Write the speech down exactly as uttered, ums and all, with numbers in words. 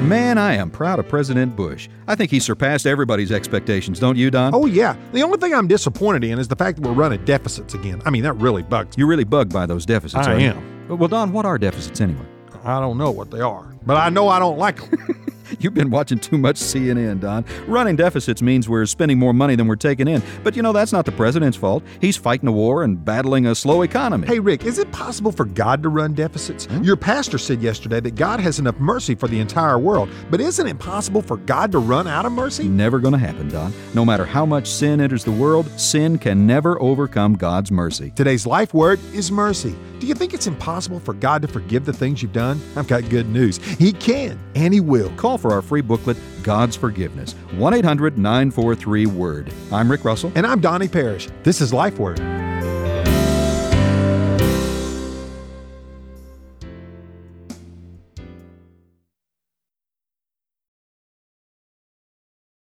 Man, I am proud of President Bush. I think he surpassed everybody's expectations, don't you, Don? Oh, yeah. The only thing I'm disappointed in is the fact that we're running deficits again. I mean, that really bugs me. You're really bugged by those deficits, I aren't you? am. Well, Don, what are deficits anyway? I don't know what they are, but I know I don't like them. You've been watching too much C N N, Don. Running deficits means we're spending more money than we're taking in. But you know, that's not the president's fault. He's fighting a war and battling a slow economy. Hey, Rick, is it possible for God to run deficits? Hmm? Your pastor said yesterday that God has enough mercy for the entire world. But isn't it possible for God to run out of mercy? Never going to happen, Don. No matter how much sin enters the world, sin can never overcome God's mercy. Today's life word is mercy. Do you think it's impossible for God to forgive the things you've done? I've got good news. He can, and He will. Call for our free booklet, God's Forgiveness. one eight hundred nine four three WORD. I'm Rick Russell. And I'm Donnie Parrish. This is Life Word.